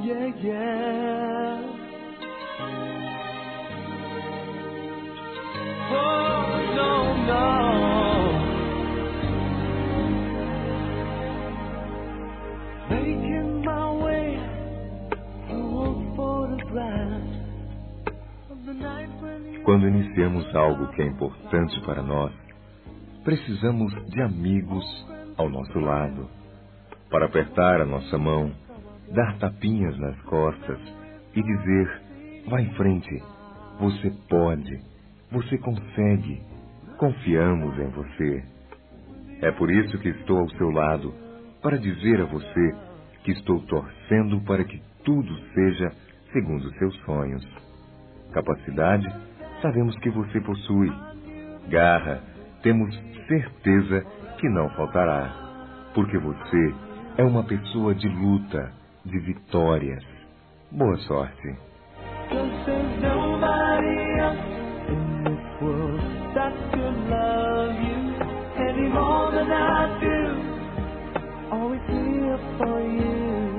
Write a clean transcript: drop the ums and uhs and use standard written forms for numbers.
yeah, yeah. Oh, no, no. Making my way through a photograph of the night when you... Quando iniciamos algo que é importante para nós, precisamos de amigos ao nosso lado, para apertar a nossa mão, dar tapinhas nas costas e dizer: vá em frente, você pode, você consegue, confiamos em você. É por isso que estou ao seu lado, para dizer a você que estou torcendo para que tudo seja segundo seus sonhos. Capacidade, sabemos que você possui. Garra, temos certeza que não faltará, porque você é uma pessoa de luta, de vitórias. Boa sorte. Cause there's nobody else in this world that could love you any more than I do. Always here for you.